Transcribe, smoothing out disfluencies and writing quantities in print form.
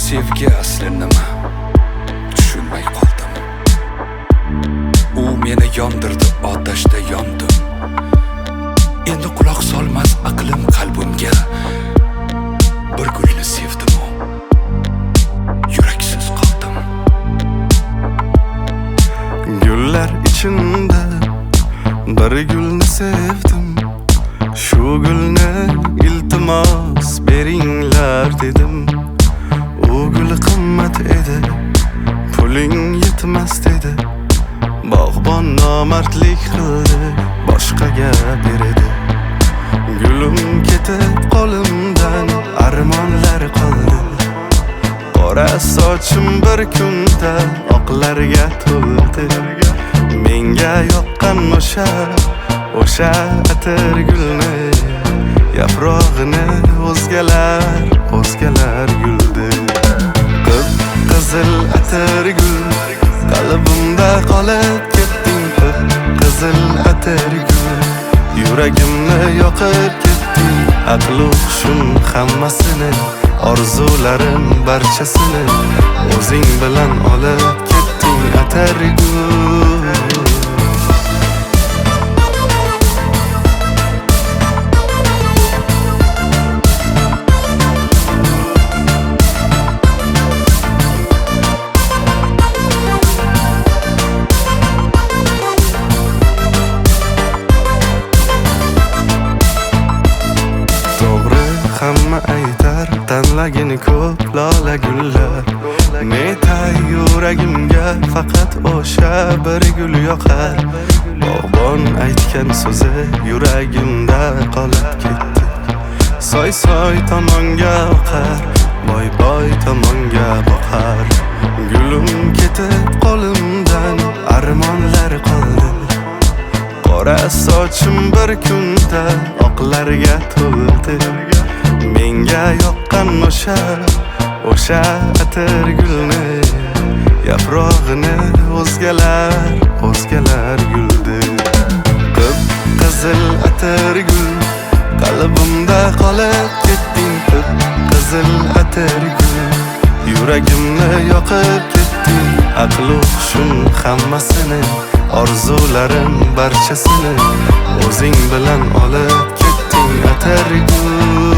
sevgi asli nima tushunmay qoldim. U meni yondirdi, otashda yondim. Endi quloq solmas aqlim qalbimga. Bir gulni sevdim, yuraksiz qoldim. Gullar ichida bir gulni sevdim. Shu gulni iltimos beringlar dedim. U gul qimmat edi, puling yetmas dedi. Bog'bon nomardlik qildi, boshqaga berdi. Gulim ketib qo'limdan, armonlar qoldi. Qora sochim bir kunda oqlarga to'ldi. Menga yoqqan o'sha atir gulni, yaprog'ini o'zgalar yuldi. Qizil atir gul, qalbimda qolib ketding. Qizil atir gul, yuragimni yoqib ketding. Aql hushim hammasini, orzularim barchasini o'zing bilan olib ketding atir gul. Hamma aytar, tanlagini ko'p lola gullar. Netay yuragimga faqat o'sha bir gul yoqar. Bog'bon aytgan so'zi yuragimda qolib ketdi. Soy tomonga oqar, boy tomonga boqar. Gulim ketib qo'limdan, armonlar qoldi. Qora sochim bir kunda oqlarga to'ldi. Menga yoqqan o'sha atir gulni, yaprog'ini o'zgalar yuldi. Qizil atir gul, qalbimda qolib ketding. Qizil atir gul, yuragimni yoqib ketding. Aql hushim hammasini, orzularim barchasini o'zing bilan olib ketding atir gul.